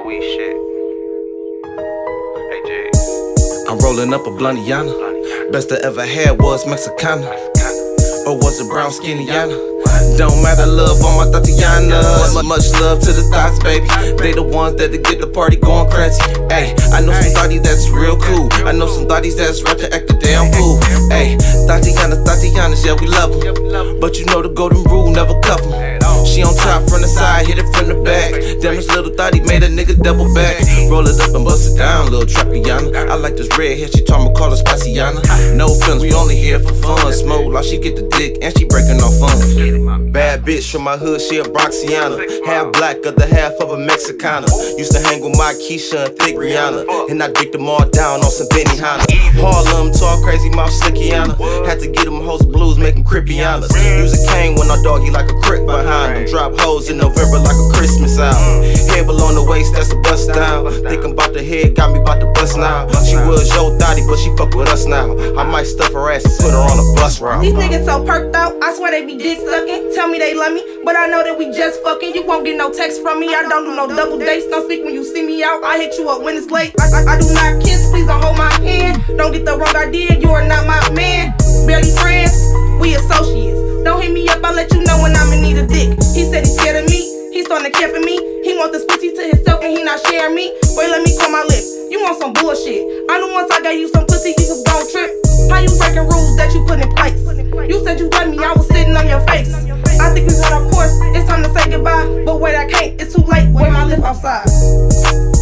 we shit. Hey, G. I'm rolling up a Blundiana. Best I ever had was Mexicana. Or was it brown skinnyana? Don't matter, love on my Tatiana. Much love to the thoughts, baby. They the ones that get the party going crazy. Ayy, I know some thotties that's real cool. I know some thotties that's ratchet, act a damn fool. Ayy, Tatianas, yeah, we love them. But you know the golden rule, never cuff them. She on top from the side, hit it from the back. Damn, this little thotty made a nigga double back. Roll it up and bust it down, little Trappiana. I like this red hair, she told me call her Spaciana. No feelings, we only here for fun. Smoke like she get the dick and she breaking off fun. Bad bitch from my hood, she a Bronxiana. Half black, other half of a Mexicana. Used to hang with my Keisha and Thick Rihanna. And I dick them all down on some Benihana. Harlem, tall, crazy mouth, Slickiana. Had to get them host blues, make them Crippianas. Use a cane when our doggy like a crick behind them. Drop hoes in November like a Christmas album. Head below the waist, that's a bust down. Thinking about the head, got me about to bust now. She was your thotty, but she fuck with us now. I might stuff her ass and put her on a bus route. These niggas so perked out, I swear they be dick sucking. Tell me they love me, but I know that we just fucking. You won't get no text from me, I don't do no double dates. Don't speak when you see me out, I hit you up when it's late. I do not kiss, please don't hold my hand. Don't get the wrong idea, you are not my man. Barely friends, we associates. Don't hit me up, I'll let you know when I'm in need of dick. He said he's scared of me, he's starting to care for me. He want this pussy to himself and he not sharing me. Wait, let me call my lips, you want some bullshit. I know once I got you some pussy, you was gon' trip. How you breaking rules that you put in place? You said you love me, I was sitting on your face. I think we got our course, it's time to say goodbye. But wait, I can't, it's too late, wait, my lip outside.